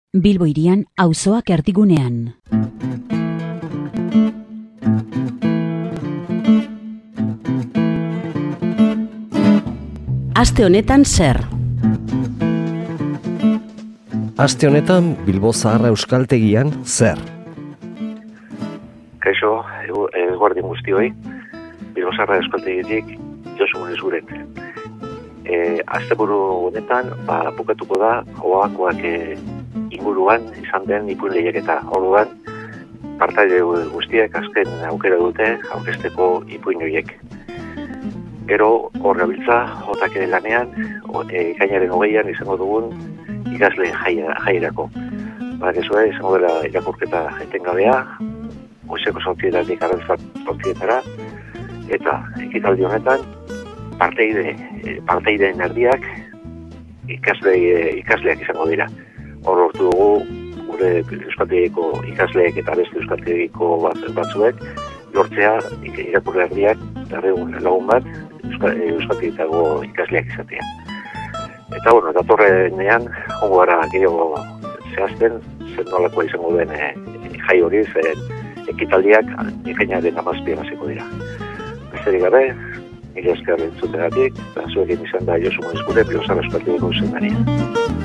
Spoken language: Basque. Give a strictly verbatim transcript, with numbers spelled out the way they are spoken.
Bilbo hirian, auzoak erdigunean. Aste honetan zer? Aste honetan Bilbo Zaharra Euskaltegian zer? Kaixo, eguerdi guztioi, Bilbo Zaharra Euskaltegitik Josu Muniz guret. E, Asteburu honetan, ba, bukatuko da, hoakoak e, inguruan izan den ipuin lehiaketa. Orduan, partaide guztiek azken aukera dute aurkezteko ipuin horiek. Gero, hor gabiltza, jotak ere lanean, ekainaren hogeian izango dugun ikasle jairako. Badakizue, izango dela irakurketa etengabea, goizeko zortzietatik arrantzat zortzietara, eta ekitaldi honetan, parteide, parteideen erdiak ikasle, ikasleak izango dira. Hor lortu dugu, gure euskaltegiko ikasleek eta beste euskaltegiko batzuek, lortzea irakurle erdiak, darregun lagun bat, euskaltegitako ikasleak izatea. Eta, bueno, datorrenean, jongo gara gehiago zehazten, zen nolakoa izango den e, jai hori, zen ekitaldiak ekainaren amazpian hasiko dira. Besterik gabe, mila esker entzutegatik, eta zuekin izan da Josu Muniz gure Bilbo Zaharra Euskaltegiko zuzendaria.